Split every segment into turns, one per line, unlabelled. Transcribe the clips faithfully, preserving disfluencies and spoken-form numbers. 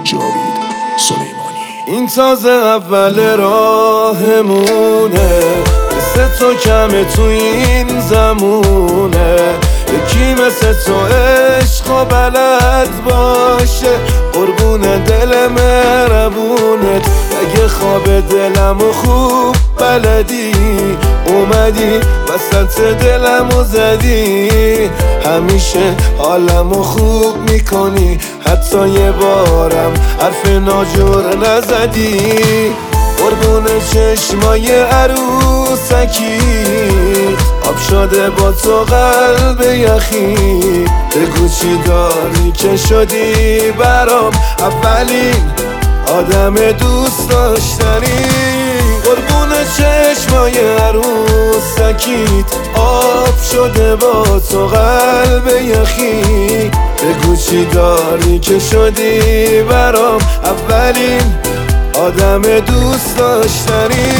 جاوید سلیمانی.
این تازه اول راهمونه، مثل تو کمه تو این زمونه، یکی مثل تو عشق و بلد باشه، قربون دل مهربونت. اگه خواب دلمو خوب بلدی، اومدی وسط دلمو زدی، همیشه حالمو خوب میکنی، حتی یه بارم حرف ناجور نزدی. قربون چشمای عروسکی، آب شده با تو قلب یخی، بگو چی داری که شدی برام اولین آدم دوست داشتنی. قربون چشمای عروسکیت، آب شده با تو قلب یخی، بگو چی داری که شدی برام اولین آدم دوست داشتنی.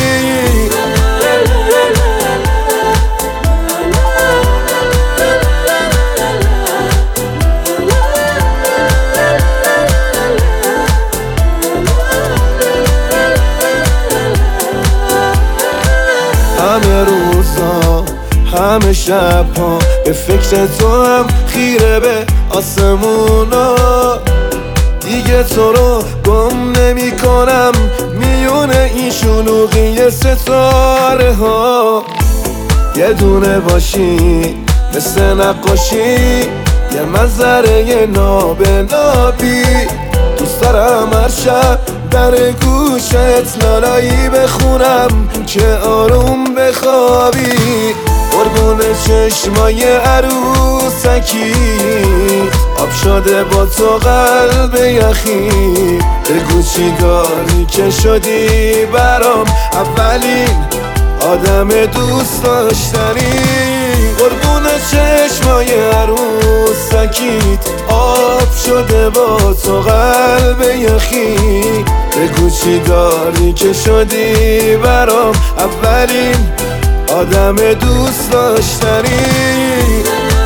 همه روزا همه شبها به فکر تو هم خیره به آسمونا، دیگه تو رو گم نمی کنم میون این شلوغی ستاره ها. یه دونه باشی مثل نقاشی، یه منظره نابنابی، دوست دارم هر شب در گوشت لالایی بخونم که آروم بخوابی. قربون چشمای عروسکی، آب شده با تو قلب یخی، بگو چی داری که شدی برام اولین آدم دوست داشتنی. قربون چشمای عروسکیت، آب شده با تو قلب یخی، بگو چی داری که شدی برام اولین آدم دوست داشتنی.